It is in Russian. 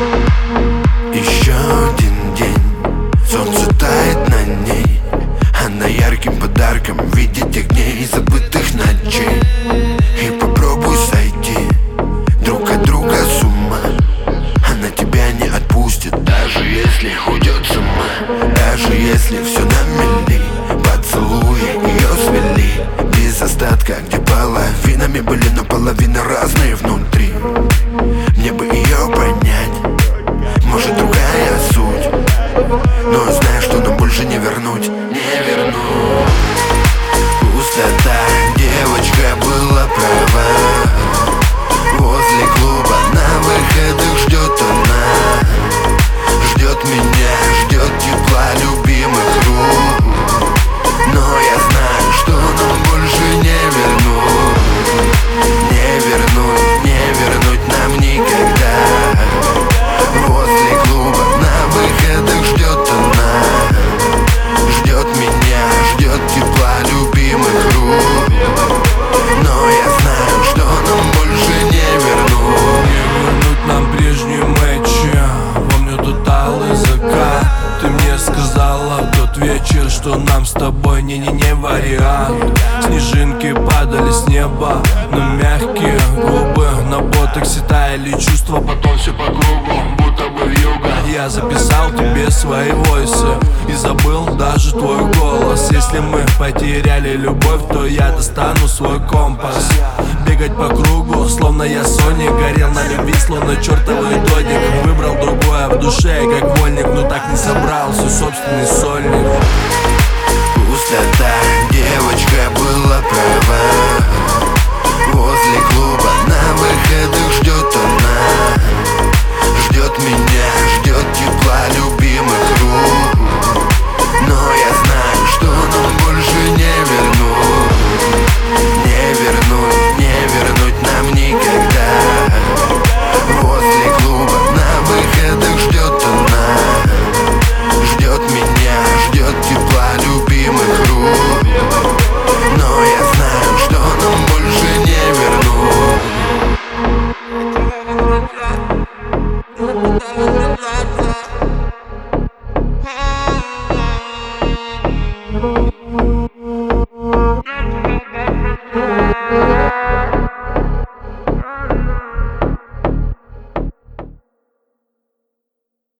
Еще один день, солнце тает на ней. Она ярким подарком в виде тех дней забытых ночей. И попробуй сойти друг от друга с ума. Она тебя не отпустит, даже если уйдет сама. Даже если все на мели, поцелуи ее свели без остатка, где половинами были, но половины разные внутри. Мне бы ее понять, может другая суть, но знаю, что нам больше не вернуть. Не вернуть. Пустота, девочка была права. Возле клуба на выходах ждет она. Ждет меня, ждет тепла любимых рук. Но я знаю, что нам больше не вернуть. Не вернуть, не вернуть нам никогда. Возле клуба на выходах ждет она. Ждет меня, ждет тепла любимых рук. Но я знаю, что нам больше не вернуть. Не вернуть нам прежние матчи. Помню тот алый закат. Ты мне сказала в тот вечер, что нам с тобой не вариант. Снежинки падали с неба, но мягкие губы на ботоксе таяли чувства, потом все по кругу, будто бы вьюга. Я записал тебе свои войсы и забыл даже твой голос. Если мы потеряли любовь, то я достану свой компас. Бегать по кругу, словно я Соник. Горел на любви, словно чертовый додик. Выбрал другое в душе, как вольник, но так не собрал свой собственный сольник. Пустота,